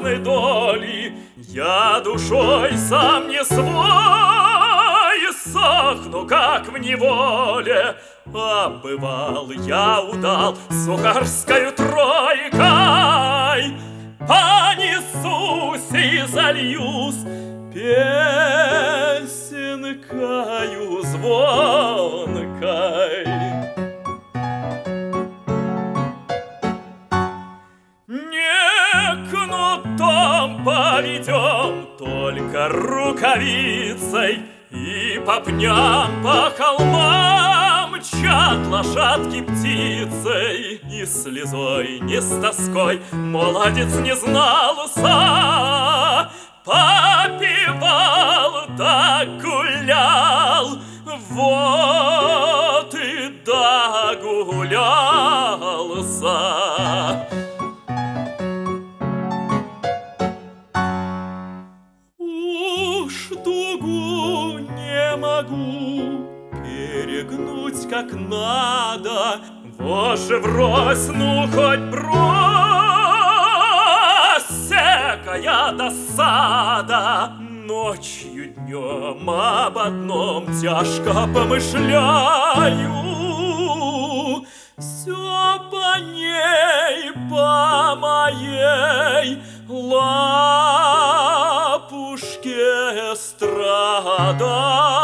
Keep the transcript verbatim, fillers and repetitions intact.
несчастной доли. Я душой сам не свой, сохну, как в неволе. А бывал я удал сухарскою тройкой, понесусь и зальюсь песенкою звонкой. Не кнутом поведем, только рукавицей, и по пням, по холмам мчат лошадки птицей. И слезой, не с тоской молодец не знал уса, попивал да гулял, вот и догулялся. Уж дугу не могу перегнуть как надо, воже врозь, ну хоть брось, всякая досада. Ночью днем об одном тяжко помышляю, все по ней, по моей лапушке страдаю.